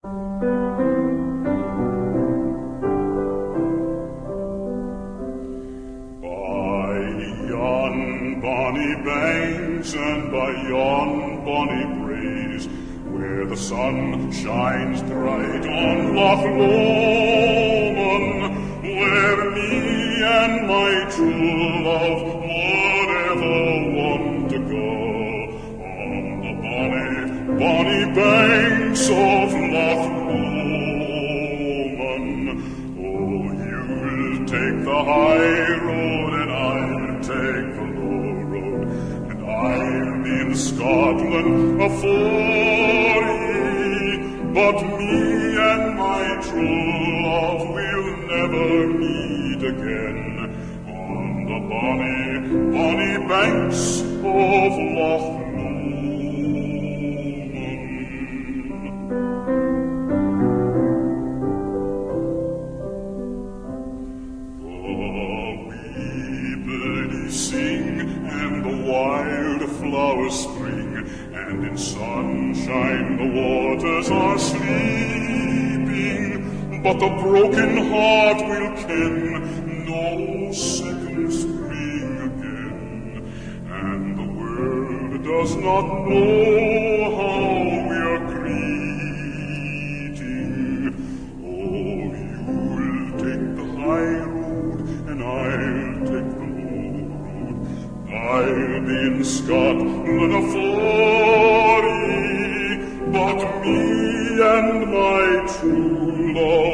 Bonny banks and by yon bonny braes, where the sun shines bright on Loch Lomond, where me and my true love would ever want to go, on the bonny banks of Loch Lomond. Oh, you'll take the high road and I'll take the low road, and I'll be in Scotland afore ye, but me and my true love will never meet again on the bonny banks of Loch flowers spring, and in sunshine the waters are sleeping, but the broken heart will ken no second spring again, and the world does not know how we are greeting. Oh, you'll take the high road and I'll take the low road, I'll be in Scotland afore ye, but me and my true love